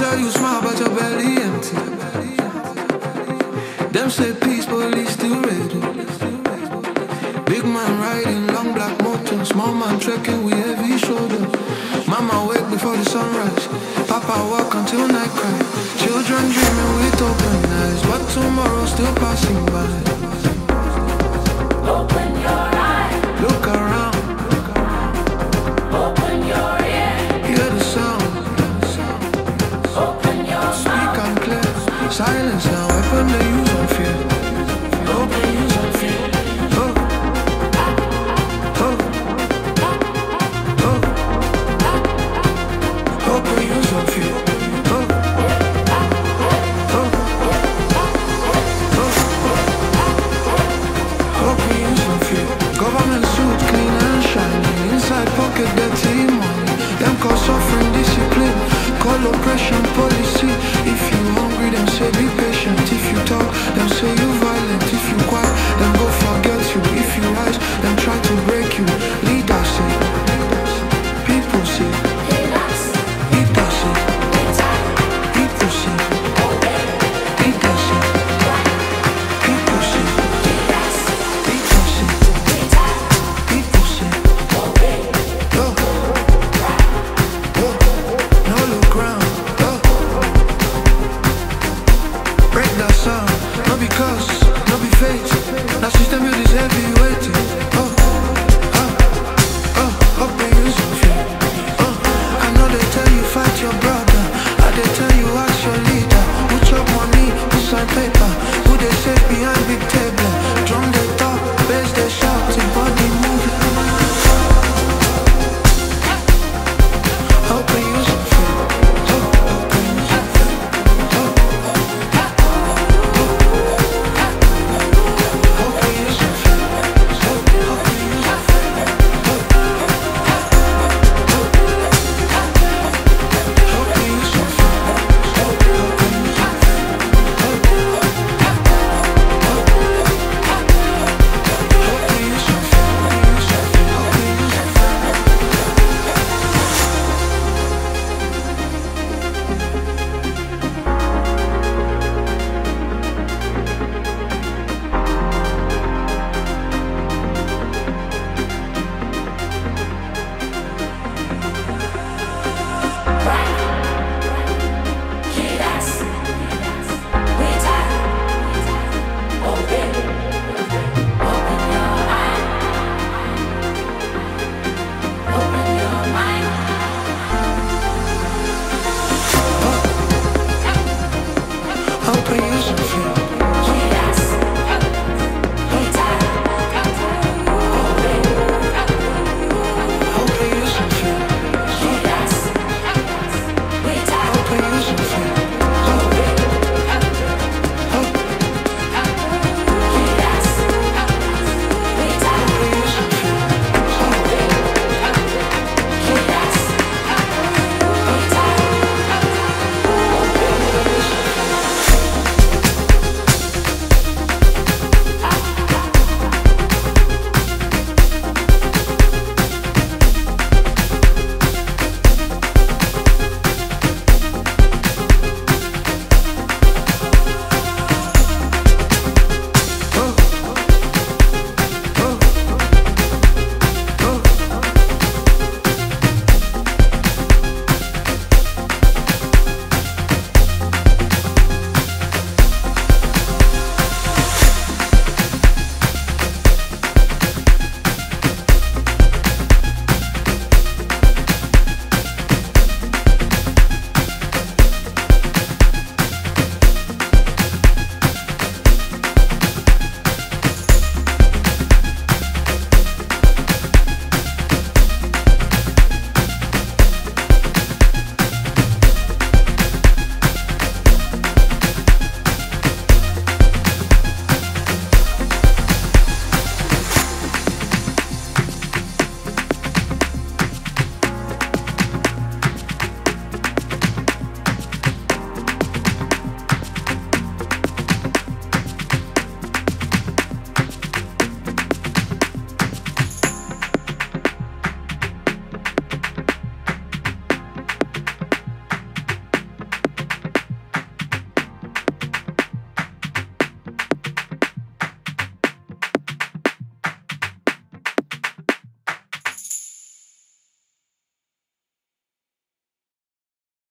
tell you smile, but your belly empty. Them say peace, police still ready. Big man riding long black motor, small man trekking with heavy shoulder. Mama wake before the sunrise, Papa walk until night cry. Children dreaming with open eyes, but tomorrow still passing by. Open your eyes. Look around. Open your ears. Hear the sound. Open your Speak and clear. Silence now, weapon they use on fear. Open use on fear. Oh. Oh. Oh. Open use on fear. Oh. Oh. Oh. Open use on fear. Government suit clean and shiny. Inside pocket dirty money. Them call suffering discipline. Call oppression policy. If you hungry, them say be patient. If you talk, them say you violent. If you quiet, them go forget you. If you rise, them try to break you. Leaders say, people say, relax. leaders say, people say, leaders say, people say, Relax. leaders say, people say, oh, oh, no look round, oh. Break that sound, no because, no be fate. That system build is heavyweight. Oh, oh, oh, open use of fear. Oh, I know they tell you fight your brother. I they tell you ask your leader. Who chop money, who sign paper, who they sit behind big table. Drum they talk, bass they shout, the body move. Open